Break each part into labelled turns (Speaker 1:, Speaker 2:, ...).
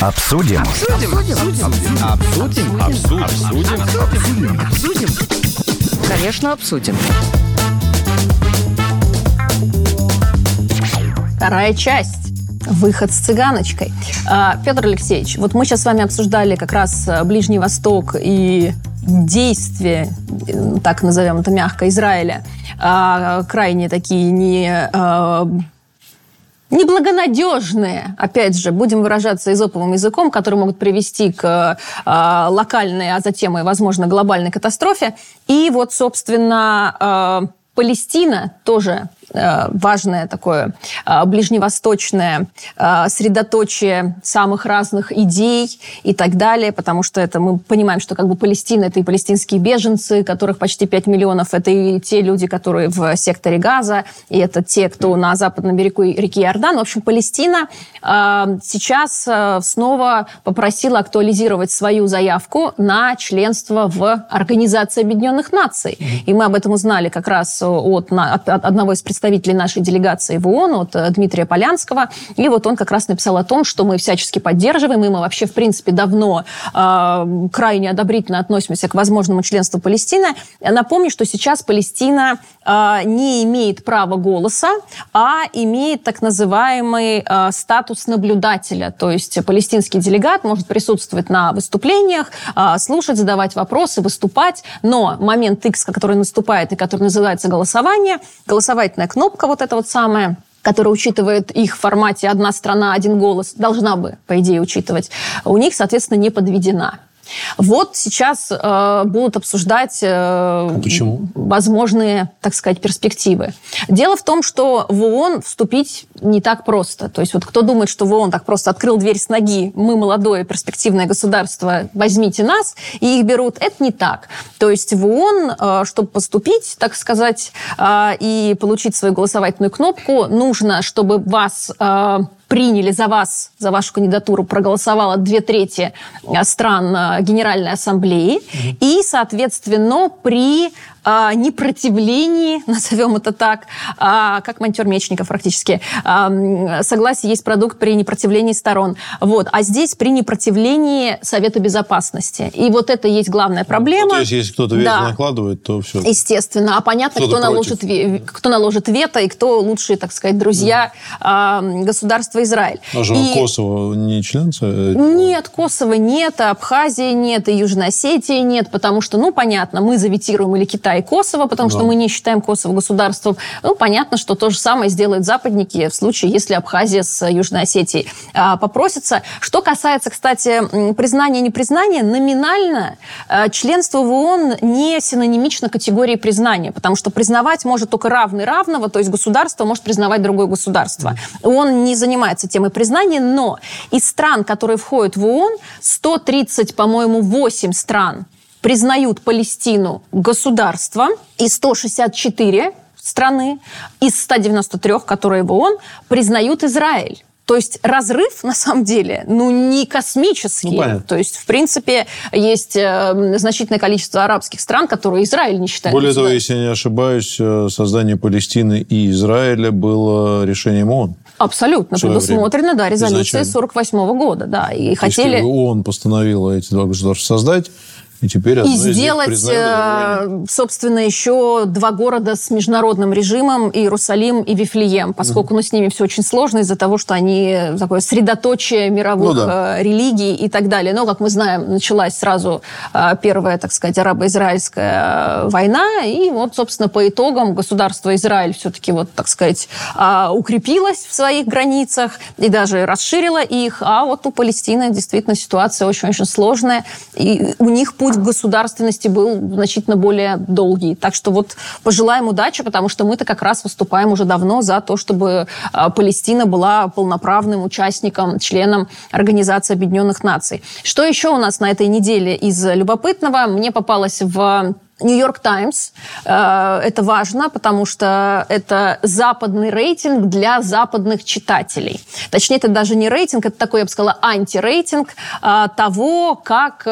Speaker 1: Обсудим.
Speaker 2: Конечно, обсудим.
Speaker 3: Вторая часть. Выход с цыганочкой. Петр Алексеевич, вот мы сейчас с вами обсуждали как раз Ближний Восток и действия, так назовем это мягко, Израиля, крайне такие неблагонадежные, опять же, будем выражаться эзоповым языком, которые могут привести к локальной, а затем и, возможно, глобальной катастрофе. И вот, собственно, Палестина тоже важное такое ближневосточное средоточие самых разных идей и так далее, потому что это мы понимаем, что как бы Палестина – это и палестинские беженцы, которых почти 5 миллионов, это и те люди, которые в секторе Газа, и это те, кто на западном берегу реки Иордан. В общем, Палестина сейчас снова попросила актуализировать свою заявку на членство в Организации Объединенных Наций. И мы об этом узнали как раз от одного из представителей нашей делегации в ООН, от Дмитрия Полянского. И вот он как раз написал о том, что мы всячески поддерживаем, и мы вообще, в принципе, давно крайне одобрительно относимся к возможному членству Палестины. Напомню, что сейчас Палестина не имеет права голоса, а имеет так называемый статус наблюдателя. То есть палестинский делегат может присутствовать на выступлениях, слушать, задавать вопросы, выступать, но момент X, который наступает и который называется голосование, голосовательная кнопка вот эта вот самая, которая учитывает их в формате «одна страна, один голос», должна бы, по идее, учитывать, у них, соответственно, не подведена. Вот сейчас будут обсуждать возможные, так сказать, перспективы. Дело в том, что в ООН вступить не так просто. То есть вот кто думает, что в ООН так просто открыл дверь с ноги, мы молодое перспективное государство, возьмите нас, и их берут, это не так. То есть в ООН, чтобы поступить, так сказать, и получить свою голосовательную кнопку, нужно, чтобы вас приняли за вас, за вашу кандидатуру, проголосовало 2/3 стран Генеральной Ассамблеи. И, соответственно, при непротивлении, назовем это так, как монтер Мечников практически, согласие есть продукт при непротивлении сторон. Вот. А здесь при непротивлении Совета Безопасности. И вот это есть главная проблема.
Speaker 4: То есть, если кто-то вето накладывает, то все.
Speaker 3: Естественно. А понятно, кто наложит вето и кто лучшие, так сказать, друзья государства Израиль.
Speaker 4: А же Косово не член?
Speaker 3: Нет, Косово нет, Абхазии нет, и Южной Осетии нет, потому что, понятно, мы заветируем или Китай, и Косово, потому что мы не считаем Косово государством. Понятно, что то же самое сделают западники в случае, если Абхазия с Южной Осетией попросится. Что касается, кстати, признания и непризнания, номинально членство в ООН не синонимично категории признания, потому что признавать может только равный равного, то есть государство может признавать другое государство. ООН не занимается темой признания, но из стран, которые входят в ООН, 130, по-моему, 8 стран признают Палестину государством, и 164 страны из 193, которые в ООН, признают Израиль. То есть разрыв, на самом деле, не космический. То есть, в принципе, есть значительное количество арабских стран, которые Израиль не считают.
Speaker 4: Более того, если я не ошибаюсь, создание Палестины и Израиля было решением ООН.
Speaker 3: Абсолютно. Предусмотрено, резолюцией 1948 года. Да, и хотели...
Speaker 4: ООН постановила эти два государства создать, и теперь
Speaker 3: и сделать, собственно, еще 2 города с международным режимом, Иерусалим и Вифлеем, поскольку с ними все очень сложно из-за того, что они такое средоточие мировых религий и так далее. Но, как мы знаем, началась сразу первая, так сказать, арабо-израильская война, и вот, собственно, по итогам государство Израиль все-таки, так сказать, укрепилось в своих границах и даже расширило их, а вот у Палестины действительно ситуация очень-очень сложная, и у них путь к государственности был значительно более долгий. Так что пожелаем удачи, потому что мы-то как раз выступаем уже давно за то, чтобы Палестина была полноправным участником, членом Организации Объединенных Наций. Что еще у нас на этой неделе из любопытного? Мне попалось в Нью-Йорк Таймс. Это важно, потому что это западный рейтинг для западных читателей. Точнее, это даже не рейтинг, это такой, я бы сказала, антирейтинг того, как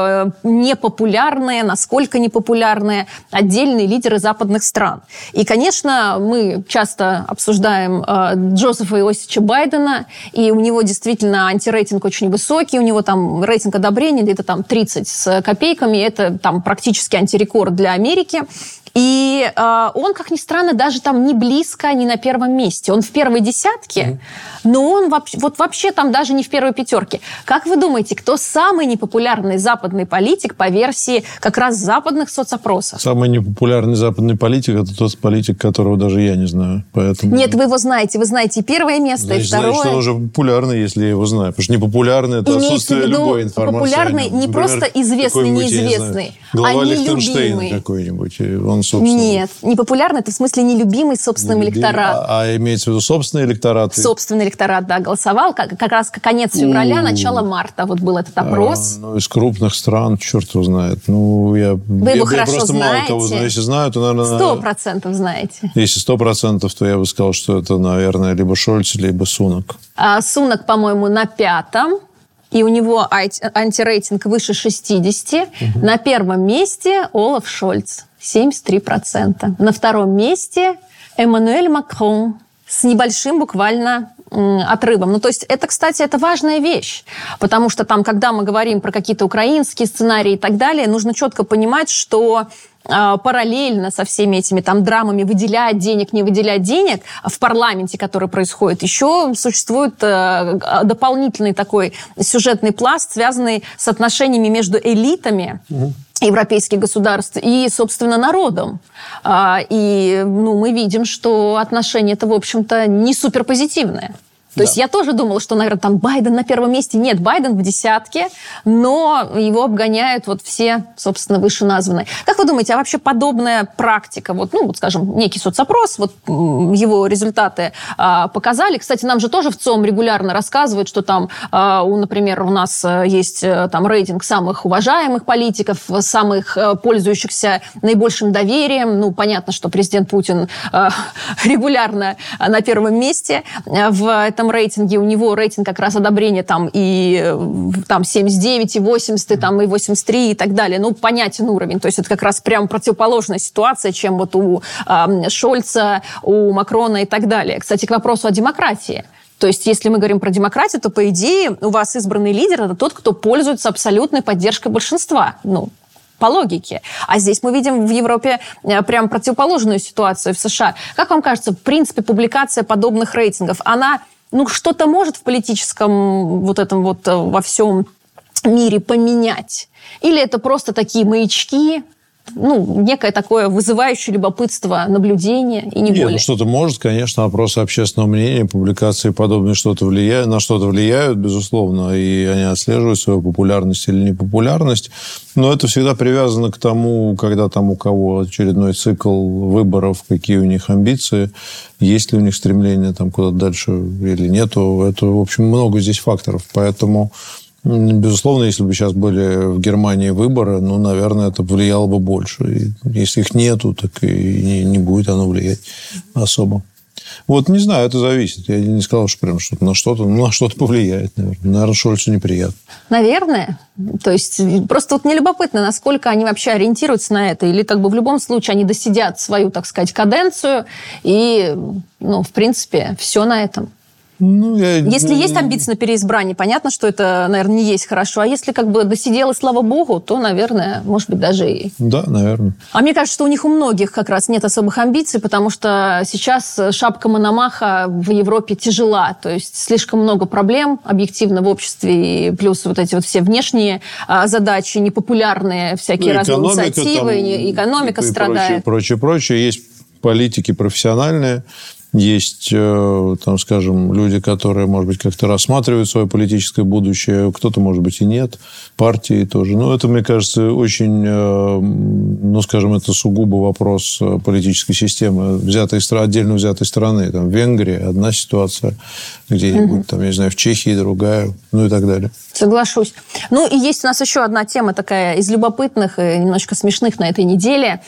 Speaker 3: непопулярные, насколько непопулярные отдельные лидеры западных стран. И, конечно, мы часто обсуждаем Джозефа Иосифовича Байдена, и у него действительно антирейтинг очень высокий, у него там рейтинг одобрения где-то там 30 с копейками, это там практически антирекорд для Америки. И он, как ни странно, даже там не близко, не на первом месте. Он в первой десятке, но он вообще там даже не в первой пятерке. Как вы думаете, кто самый непопулярный западный политик по версии как раз западных соцопросов?
Speaker 4: Самый непопулярный западный политик – это тот политик, которого даже я не знаю. Поэтому...
Speaker 3: Нет, вы его знаете. Вы знаете и первое место, и второе.
Speaker 4: Значит, он уже популярный, если я его знаю. Потому что непопулярный – это отсутствие любой информации.
Speaker 3: Популярный не просто известный, неизвестный, а
Speaker 4: Лихтенштейн какой-нибудь. Он, собственно...
Speaker 3: Нет, непопулярный – это в смысле нелюбимый собственным электоратом.
Speaker 4: А имеется в виду собственный электорат?
Speaker 3: Собственный электорат, да, голосовал. Как раз конец февраля, начало марта. Вот был этот опрос.
Speaker 4: Из крупных стран, черт его знает.
Speaker 3: Вы его хорошо
Speaker 4: просто
Speaker 3: знаете.
Speaker 4: Мало кого знаю. Если знаю, то, наверное...
Speaker 3: 100% знаете.
Speaker 4: Если 100%, то я бы сказал, что это, наверное, либо Шольц, либо Сунак.
Speaker 3: Сунак, по-моему, на 5-м. И у него антирейтинг выше 60. На первом месте Олаф Шольц. 73%. На втором месте Эммануэль Макрон с небольшим буквально отрывом. Ну, то есть это, кстати, это важная вещь, потому что там, когда мы говорим про какие-то украинские сценарии и так далее, нужно четко понимать, что параллельно со всеми этими там драмами выделять денег, не выделять денег в парламенте, который происходит, еще существует дополнительный такой сюжетный пласт, связанный с отношениями между элитами европейских государств и, собственно, народом. И мы видим, что отношение-то, в общем-то, не суперпозитивное. То есть я тоже думала, что, наверное, там Байден на первом месте. Нет, Байден в десятке, но его обгоняют вот все, собственно, вышеназванные. Как вы думаете, а вообще подобная практика, скажем, некий соцопрос, его результаты показали? Кстати, нам же тоже в ЦОМ регулярно рассказывают, что там, например, у нас есть там рейтинг самых уважаемых политиков, самых пользующихся наибольшим доверием. Понятно, что президент Путин регулярно на первом месте в этом рейтинге. У него рейтинг как раз одобрения там и там 79, и 80, и 83 и так далее. Понятен уровень. То есть это как раз прям противоположная ситуация, чем вот у Шольца, у Макрона и так далее. Кстати, к вопросу о демократии. То есть, если мы говорим про демократию, то, по идее, у вас избранный лидер – это тот, кто пользуется абсолютной поддержкой большинства. По логике. А здесь мы видим в Европе прям противоположную ситуацию в США. Как вам кажется, в принципе, публикация подобных рейтингов, она что-то может в политическом во всем мире поменять? Или это просто такие маячки, некое такое вызывающее любопытство наблюдение и не более?
Speaker 4: Нет, что-то может, конечно, опросы общественного мнения, публикации подобные на что-то влияют, безусловно, и они отслеживают свою популярность или непопулярность. Но это всегда привязано к тому, когда там у кого очередной цикл выборов, какие у них амбиции, есть ли у них стремление там куда-то дальше или нету. Это, в общем, много здесь факторов. Поэтому, безусловно, если бы сейчас были в Германии выборы, наверное, это влияло бы больше. И если их нету, так и не будет оно влиять особо. Не знаю, это зависит. Я не сказал, что прям на что-то повлияет, наверное. Наверное, Шольцу неприятно.
Speaker 3: Наверное. То есть просто мне любопытно, насколько они вообще ориентируются на это. Или в любом случае они досидят свою, так сказать, каденцию. И, в принципе, все на этом. Если есть амбиции на переизбрание, понятно, что это, наверное, не есть хорошо. А если досидел, и слава богу, то, наверное, может быть, даже и...
Speaker 4: Да, наверное.
Speaker 3: А мне кажется, что у них у многих как раз нет особых амбиций, потому что сейчас шапка Мономаха в Европе тяжела. То есть слишком много проблем объективно в обществе, и плюс эти все внешние задачи, непопулярные всякие разные инициативы, экономика страдает.
Speaker 4: Прочее. Есть политики профессиональные, Есть, там, скажем, люди, которые, может быть, как-то рассматривают свое политическое будущее, кто-то, может быть, и нет, партии тоже. Но это, мне кажется, очень, ну, скажем, это сугубо вопрос политической системы, отдельно взятой страны. Там, в Венгрии одна ситуация, где-нибудь, там, я не знаю, в Чехии другая, ну и так далее.
Speaker 3: Соглашусь. Ну, и есть у нас еще одна тема такая из любопытных и немножко смешных на этой неделе.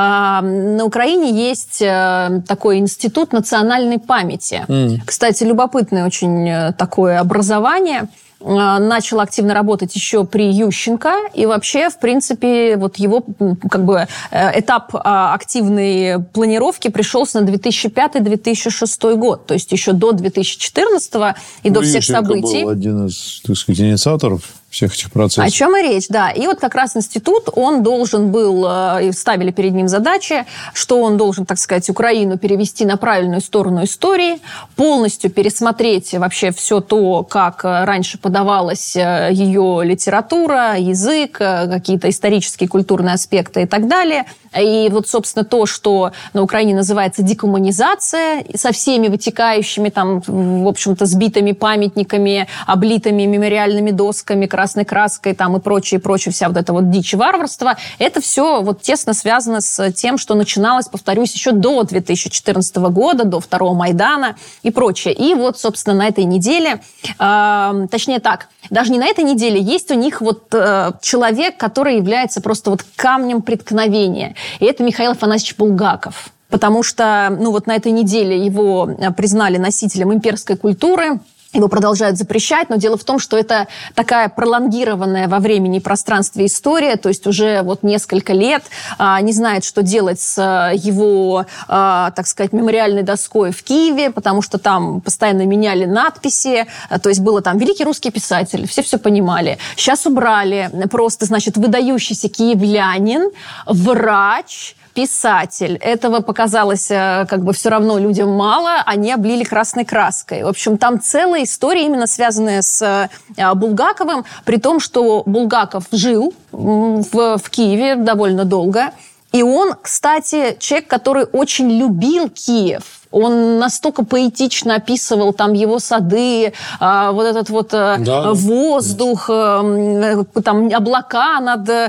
Speaker 3: На Украине есть такой институт национальной памяти. Кстати, любопытное очень такое образование. Начал активно работать еще при Ющенко, и вообще, в принципе, вот его как бы этап активной планировки пришелся на 2005-2006 год, то есть еще до 2014 и до всех
Speaker 4: Ющенко
Speaker 3: событий.
Speaker 4: Был один из, так сказать, инициаторов всех этих процессов.
Speaker 3: О чем и речь, да. И вот как раз институт, он должен был, ставили перед ним задачи, что он должен, так сказать, Украину перевести на правильную сторону истории, полностью пересмотреть вообще все то, как раньше подавалась ее литература, язык, какие-то исторические, культурные аспекты и так далее. И вот, собственно, то, что на Украине называется декоммунизация, со всеми вытекающими там, в общем-то, сбитыми памятниками, облитыми мемориальными досками, красной краской там, и прочее, вся вот эта вот дичь и варварство, это все вот тесно связано с тем, что начиналось, повторюсь, еще до 2014 года, до второго Майдана и прочее. И вот, собственно, на этой неделе, точнее так, даже не на этой неделе, есть у них вот человек, который является просто вот камнем преткновения. И это Михаил Афанасьевич Булгаков. Потому что, ну, вот на этой неделе его признали носителем имперской культуры, его продолжают запрещать, но дело в том, что это такая пролонгированная во времени и пространстве история, то есть уже вот несколько лет не знает, что делать с его, так сказать, мемориальной доской в Киеве, потому что там постоянно меняли надписи, то есть было там великий русский писатель, все понимали. Сейчас убрали просто, значит, выдающийся киевлянин, врач, писатель. Этого показалось как бы все равно людям мало, они облили красной краской. В общем, там целая история, именно связанная с Булгаковым, при том, что Булгаков жил в Киеве довольно долго. И он, кстати, человек, который очень любил Киев. Он настолько поэтично описывал там его сады, вот этот вот воздух, там облака над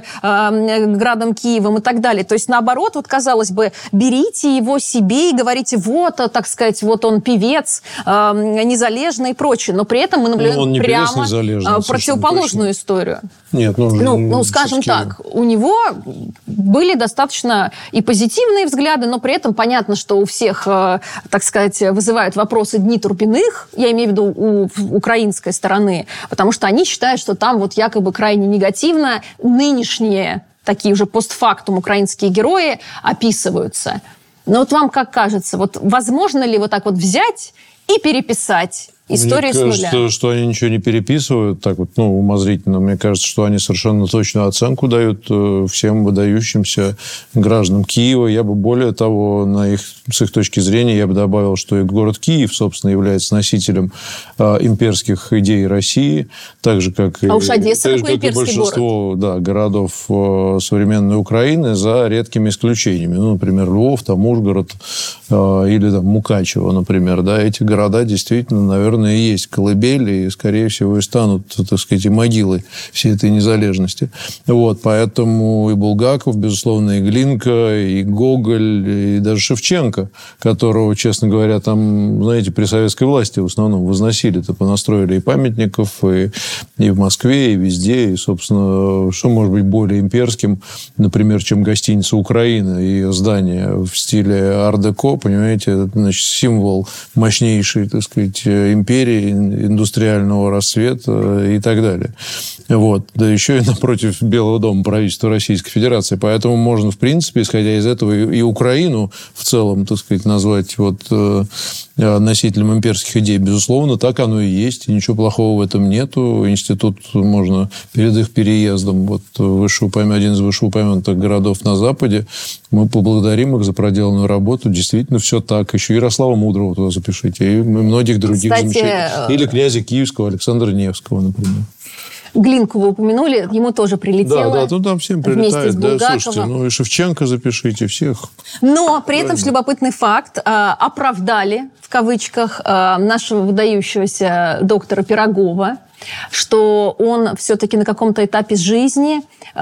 Speaker 3: градом Киевом и так далее. То есть, наоборот, вот, казалось бы, берите его себе и говорите, вот, так сказать, вот он певец, незалежный и прочее. Но при этом мы наблюдаем прямо противоположную историю.
Speaker 4: Нет,
Speaker 3: ну, скажем так, у него были достаточно и позитивные взгляды, но при этом понятно, что у всех, так сказать, вызывают вопросы дни Турбиных, я имею в виду у украинской стороны, потому что они считают, что там вот якобы крайне негативно нынешние такие уже постфактум украинские герои описываются. Но вот вам как кажется, вот возможно ли вот так вот взять и переписать историю с нуля?
Speaker 4: Мне кажется, что они ничего не переписывают, так вот, ну, умозрительно. Мне кажется, что они совершенно точную оценку дают всем выдающимся гражданам Киева. Я бы, более того, с их точки зрения, я бы добавил, что и город Киев, собственно, является носителем имперских идей России, так же, как и большинство городов современной Украины, за редкими исключениями. Ну, например, Львов, там, Ужгород или там, Мукачево, например. Да, эти города действительно, наверное, и есть колыбель, и, скорее всего, и станут, так сказать, и могилой всей этой незалежности. Вот, поэтому и Булгаков, безусловно, и Глинка, и Гоголь, и даже Шевченко, которого, честно говоря, там, знаете, при советской власти в основном возносили-то, понастроили и памятников, и в Москве, и везде, и, собственно, что может быть более имперским, например, чем гостиница «Украина», ее здание в стиле ар-деко, понимаете, это, значит, символ мощнейшей, так сказать, империи, индустриального расцвета и так далее. Вот. Да еще и напротив Белого дома правительства Российской Федерации. Поэтому можно, в принципе, исходя из этого, и Украину в целом, так сказать, назвать вот носителем имперских идей. Безусловно, так оно и есть. И ничего плохого в этом нету. Институт можно перед их переездом вот один из вышеупомянутых городов на Западе. Мы поблагодарим их за проделанную работу. Действительно, все так. Еще Ярослава Мудрого туда запишите. И многих других замечательных. Или князя Киевского Александра Невского, например.
Speaker 3: Глинку вы упомянули, ему тоже прилетело.
Speaker 4: Да, ну там всем
Speaker 3: вместе
Speaker 4: прилетает.
Speaker 3: с
Speaker 4: Да,
Speaker 3: Булгаковым.
Speaker 4: слушайте, ну и Шевченко запишите, всех.
Speaker 3: Но при этом, что любопытный факт, оправдали, в кавычках, нашего выдающегося доктора Пирогова, что он все-таки на каком-то этапе жизни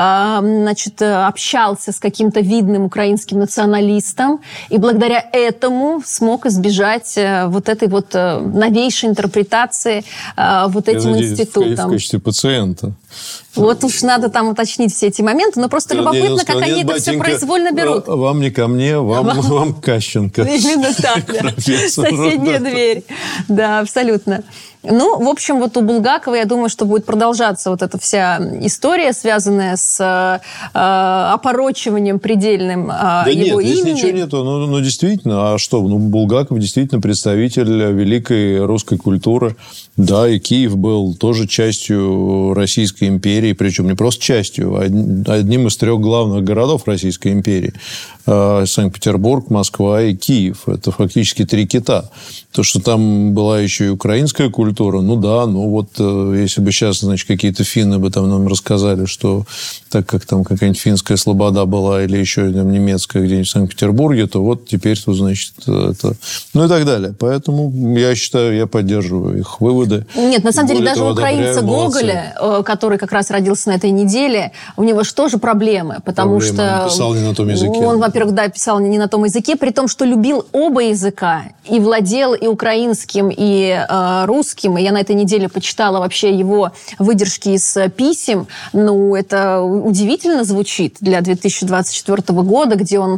Speaker 3: общался с каким-то видным украинским националистом, и благодаря этому смог избежать вот этой вот новейшей интерпретации вот этим институтом.
Speaker 4: В качестве пациента.
Speaker 3: Вот уж надо там уточнить все эти моменты, но просто любопытно, как они это все произвольно берут.
Speaker 4: Вам не ко мне, вам Кащенко.
Speaker 3: Именно так, да. Соседняя дверь. Да, абсолютно. Ну, в общем, вот у Булгакова, я думаю, что будет продолжаться вот эта вся история, связанная с опорочиванием предельным его имени.
Speaker 4: Здесь ничего нету. Ну, действительно, а что? Ну, Булгаков действительно представитель великой русской культуры. Да, и Киев был тоже частью Российской империи, причем не просто частью, а одним из 3 главных городов Российской империи. Санкт-Петербург, Москва и Киев. Это фактически 3 кита. То, что там была еще и украинская культура, ну да, ну вот если бы сейчас, значит, какие-то финны бы там нам рассказали, что так как там какая-нибудь финская слобода была или еще там немецкая где-нибудь в Санкт-Петербурге, то вот теперь, значит, это... Ну и так далее. Поэтому я считаю, я поддерживаю их выводы.
Speaker 3: Нет, на самом деле, даже у украинца Гоголя, который как раз родился на этой неделе, у него же тоже проблемы, потому что...
Speaker 4: Он писал не на том языке.
Speaker 3: Он, во-первых, да, писал не на том языке, при том, что любил оба языка и владел и украинским, и русским. И я на этой неделе почитала вообще его выдержки из писем. Ну, это удивительно звучит для 2024 года, где он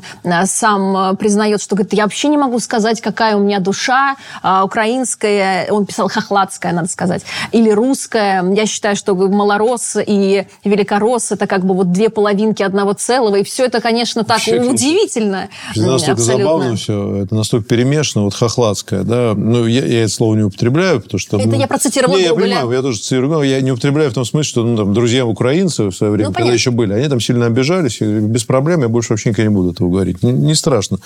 Speaker 3: сам признает, что, говорит, я вообще не могу сказать, какая у меня душа, украинская, он писал хохладская, надо сказать, или русская. Я считаю, что малорос и великорос — это как бы вот 2 половинки одного целого, и все это, конечно, так удивительно.
Speaker 4: Это настолько забавно все, это настолько перемешано, вот хохладская, да. Ну, я это слово не употребляю, потому что...
Speaker 3: Это я процитировала Гоголя.
Speaker 4: Я понимаю, я тоже цитирую, я не употребляю в том смысле, что ну, там, друзья украинцы в свое время, когда еще были, они там сильно обижались, и без проблем, я больше вообще никогда не буду этого говорить. Не страшно.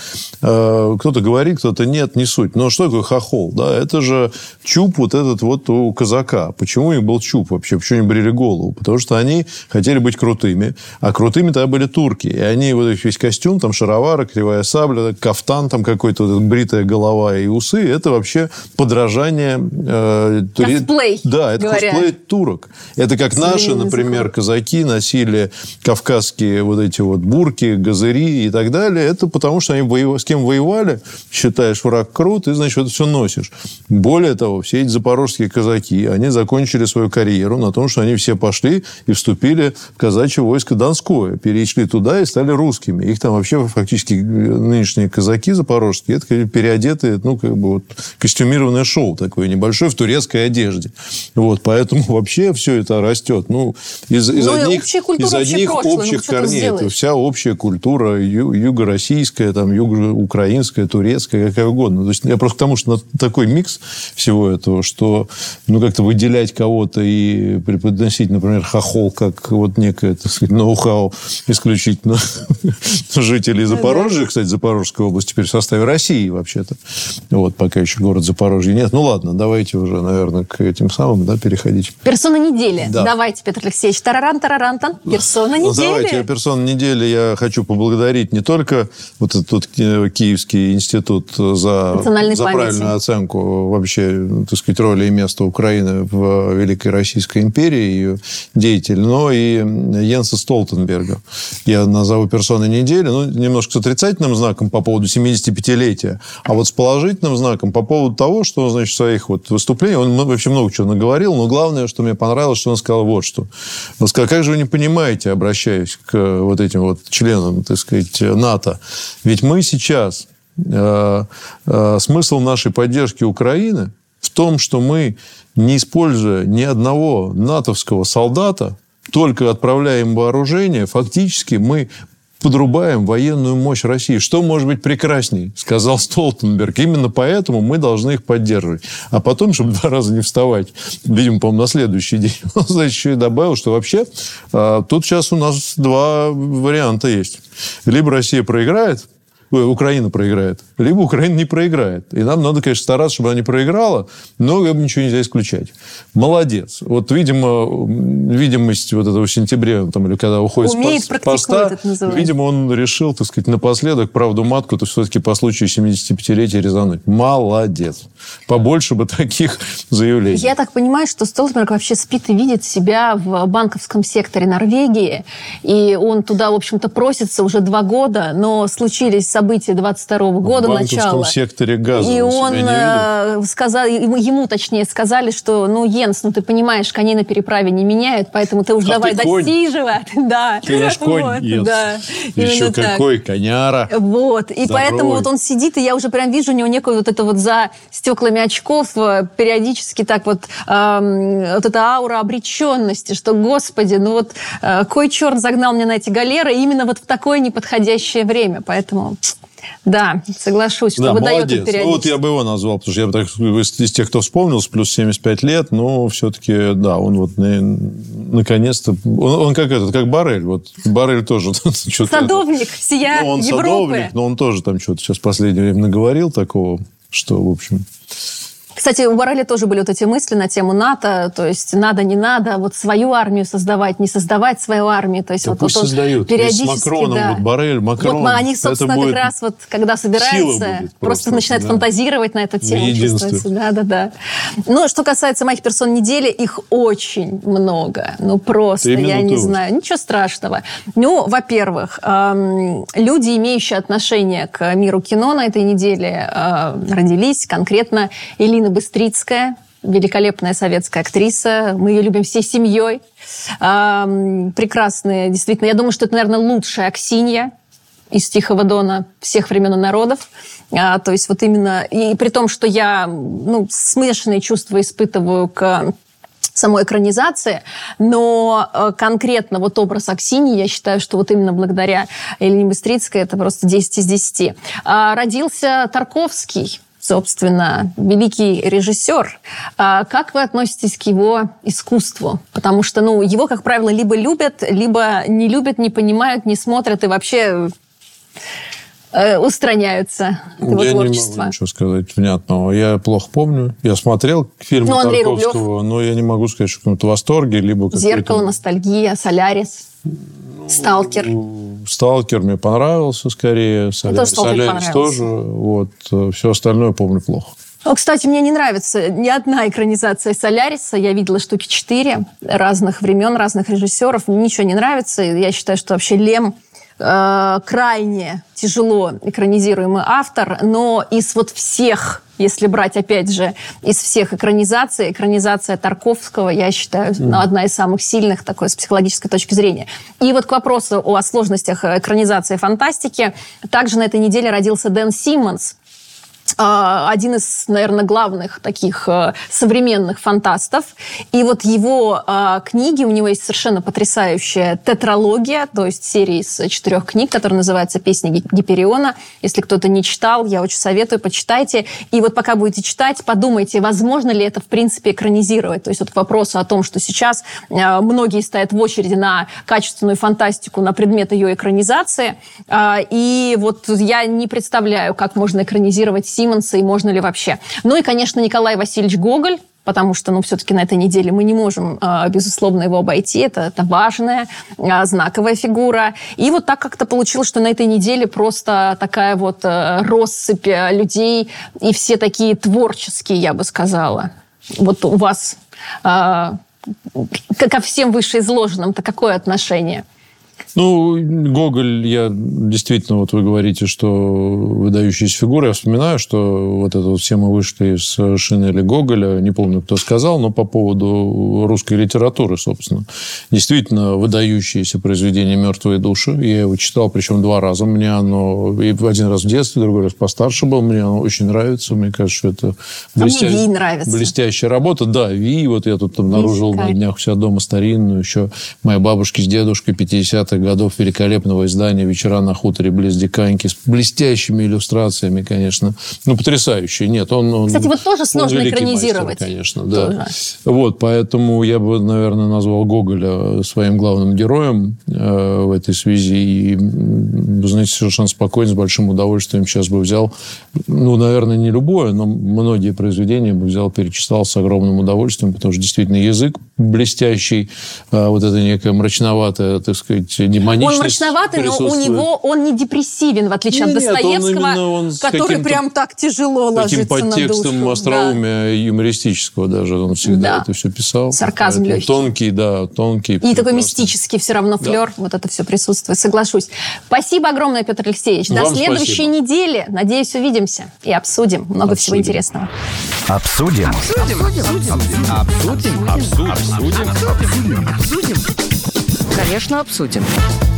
Speaker 4: Кто-то говорит, кто-то нет, не суть. Но что такое хохол? Да? Это же чуб вот этот вот у казака. Почему у них был чуб вообще? Почему они брили голову? Потому что они хотели быть крутыми, а крутыми тогда были турки. И они, вот весь костюм, там шаровары, кривая сабля, кафтан там какой-то, вот, бритая голова и усы, это вообще подражание...
Speaker 3: Косплей,
Speaker 4: да, это
Speaker 3: говоря.
Speaker 4: Косплей турок. Это как наши, например, казаки носили кавказские вот эти вот бурки, газыри и так далее. Это потому, что они с кем воевали, считаешь, враг крут, и, значит, это все носишь. Более того, все эти запорожские казаки, они закончили свою карьеру на том, что они все пошли и вступили в казачье войско Донское. Перешли туда и стали русскими. Их там вообще фактически нынешние казаки запорожские, это переодетые, ну, как бы вот костюмированное шоу такое небольшое в турецкой одежде. Вот, поэтому вообще все это растет. Ну, из одних общих корней. Это вся общая культура юго-российская, там, юго-украинская, турецкая, какая угодно. То есть я просто к тому, что такой микс всего этого, что ну, как-то выделять кого-то и преподносить, например, хохол, как вот некое, так сказать, ноу-хау исключительно жителей Запорожья. Кстати, Запорожская область теперь в составе России вообще-то. Вот, пока еще город Запорожье нет. Ну, ладно, давайте уже, наверное, к этим самым, да, переходить.
Speaker 3: Персона недели.
Speaker 4: Да.
Speaker 3: Давайте, Петр Алексеевич. Тараран-тарарантан. Персона недели.
Speaker 4: Ну, давайте, персона недели. Я хочу поблагодарить не только вот этот Киевский институт за правильную оценку вообще, так сказать, роли и места Украины в Великой Российской империи, ее деятель, но и Йенса Столтенберга. Я назову персоной недели, ну, немножко с отрицательным знаком по поводу 75-летия, а вот с положительным знаком по поводу того, что он, значит, в своих вот выступлениях, он вообще много чего наговорил, но главное, что мне понравилось, что он сказал вот что. Он сказал, как же вы не понимаете, обращаясь к вот этим вот членам, так сказать, НАТО, ведь мы сейчас, смысл нашей поддержки Украины в том, что мы, не используя ни одного натовского солдата, только отправляем вооружение, фактически мы подрубаем военную мощь России. Что может быть прекрасней, сказал Столтенберг. Именно поэтому мы должны их поддерживать. А потом, чтобы 2 раза не вставать, видимо, по-моему, на следующий день, он, значит, еще и добавил, что вообще тут сейчас у нас 2 варианта есть. Либо Россия проиграет, Украина проиграет, либо Украина не проиграет. И нам надо, конечно, стараться, чтобы она не проиграла, но ничего нельзя исключать. Молодец. Вот, видимо, видимость вот этого в сентябре, там, или когда уходит с поста, видимо, он решил, так сказать, напоследок правду матку-то все-таки по случаю 75-летия резануть. Молодец. Побольше бы таких заявлений.
Speaker 3: Я так понимаю, что Столтенберг вообще спит и видит себя в банковском секторе Норвегии, и он туда, в общем-то, просится уже 2 года, но случились события 22 года, начала.
Speaker 4: В банковском секторе газа.
Speaker 3: И он сказал, ему точнее сказали, что, Йенс, ты понимаешь, коней на переправе не меняют, поэтому ты уж давай досиживай. Да.
Speaker 4: Ты наш конь, Йенс.
Speaker 3: Да.
Speaker 4: Еще какой, коняра.
Speaker 3: Вот. И поэтому вот он сидит, и я уже прям вижу у него некую вот это вот за стеклами очков периодически так вот эта аура обреченности, что, господи, кой черт загнал меня на эти галеры именно вот в такое неподходящее время. Поэтому, да, соглашусь, что выдает он периодически.
Speaker 4: Вот я бы его назвал, потому что я так из тех, кто вспомнил, плюс 75 лет, но все-таки, да, он вот наконец-то... Он как Боррель. Вот Боррель тоже...
Speaker 3: Садовник всея
Speaker 4: он
Speaker 3: Европы.
Speaker 4: Садовник, но он тоже там что-то сейчас в последнее время наговорил такого, что, в общем...
Speaker 3: Кстати, у Борреля тоже были вот эти мысли на тему НАТО, то есть надо, не надо, вот свою армию создавать, не создавать свою армию. То есть
Speaker 4: да пусть создают. Периодически, с Макроном,
Speaker 3: да.
Speaker 4: вот Боррель, Макрон.
Speaker 3: Вот они, собственно, как раз вот, когда собираются, просто начинают фантазировать на эту тему. Чувствуется. Да. Ну, что касается моих персон недели, их очень много. Просто, я не знаю, ничего страшного. Во-первых, люди, имеющие отношение к миру кино на этой неделе, родились, конкретно Элина Быстрицкая, великолепная советская актриса. Мы ее любим всей семьей. Прекрасная, действительно. Я думаю, что это, наверное, лучшая Аксинья из «Тихого дона» всех времен и народов. То есть вот именно... И при том, что я смешанные чувства испытываю к самой экранизации, но конкретно вот образ Аксиньи, я считаю, что вот именно благодаря Элине Быстрицкой это просто 10 из 10. Родился Тарковский, собственно, великий режиссер. Как вы относитесь к его искусству? Потому что, его, как правило, либо любят, либо не любят, не понимают, не смотрят и вообще устраняются от его творчества.
Speaker 4: Я не могу ничего сказать внятного. Я плохо помню. Я смотрел фильмы Тарковского, но я не могу сказать, что в каком-то восторге, либо какой-то...
Speaker 3: «Зеркало», «Ностальгия», «Солярис», «Сталкер».
Speaker 4: «Сталкер» мне понравился скорее. «Солярис» тоже. Вот. Все остальное помню плохо.
Speaker 3: Кстати, мне не нравится ни одна экранизация «Соляриса». Я видела штуки 4 разных времен, разных режиссеров. Мне ничего не нравится. Я считаю, что вообще Лем крайне тяжело экранизируемый автор, но из вот всех, если брать, опять же, из всех экранизаций, экранизация Тарковского, я считаю, одна из самых сильных такой с психологической точки зрения. И вот к вопросу о сложностях экранизации фантастики, также на этой неделе родился Дэн Симмонс, один из, наверное, главных таких современных фантастов. И вот его книги, у него есть совершенно потрясающая тетралогия, то есть серия из 4 книг, которая называется «Песни Гипериона». Если кто-то не читал, я очень советую, почитайте. И вот пока будете читать, подумайте, возможно ли это, в принципе, экранизировать. То есть вот к вопросу о том, что сейчас многие стоят в очереди на качественную фантастику, на предмет ее экранизации. И вот я не представляю, как можно экранизировать Симмонса и можно ли вообще. Ну и, конечно, Николай Васильевич Гоголь, потому что, все-таки на этой неделе мы не можем, безусловно, его обойти. Это важная, знаковая фигура. И вот так как-то получилось, что на этой неделе просто такая вот россыпь людей, и все такие творческие, я бы сказала. Вот у вас ко всем вышеизложенным-то какое отношение?
Speaker 4: Гоголь, я действительно, вот вы говорите, что выдающаяся фигура. Я вспоминаю, что вот это вот все мы вышли с шинели Гоголя, не помню, кто сказал, но по поводу русской литературы, собственно. Действительно, выдающееся произведение «Мертвые души». Я его читал, причем 2 раза. Мне оно и один раз в детстве, другой раз постарше был. Мне оно очень нравится. Мне кажется, что это блестящая работа. Да, Ви. Вот я тут обнаружил на днях у себя дома старинную. Еще моей бабушки с дедушкой 50-х 70-х годов великолепного издания «Вечера на хуторе близ Диканьки» с блестящими иллюстрациями, конечно. Ну, потрясающие. Нет, он
Speaker 3: Кстати, вот тоже сложно экранизировать.
Speaker 4: Мастер, конечно, да. Вот, поэтому я бы, наверное, назвал Гоголя своим главным героем в этой связи. И, знаете, совершенно спокойно, с большим удовольствием сейчас бы взял, ну, наверное, не любое, но многие произведения бы взял, перечитал с огромным удовольствием, потому что действительно язык блестящий, вот это некое мрачноватое, так сказать, демоничность.
Speaker 3: Он мрачноватый, но у него он не депрессивен, в отличие от Достоевского, который прям так тяжело ложится на душу.
Speaker 4: Таким подтекстом остроумия юмористического даже он всегда это все писал.
Speaker 3: Сарказм легкий.
Speaker 4: Тонкий.
Speaker 3: И такой мистический все равно флер, вот это все присутствует, соглашусь. Спасибо огромное, Петр Алексеевич. До следующей недели. Надеюсь, увидимся и обсудим много всего интересного.
Speaker 2: Обсудим. Конечно, обсудим.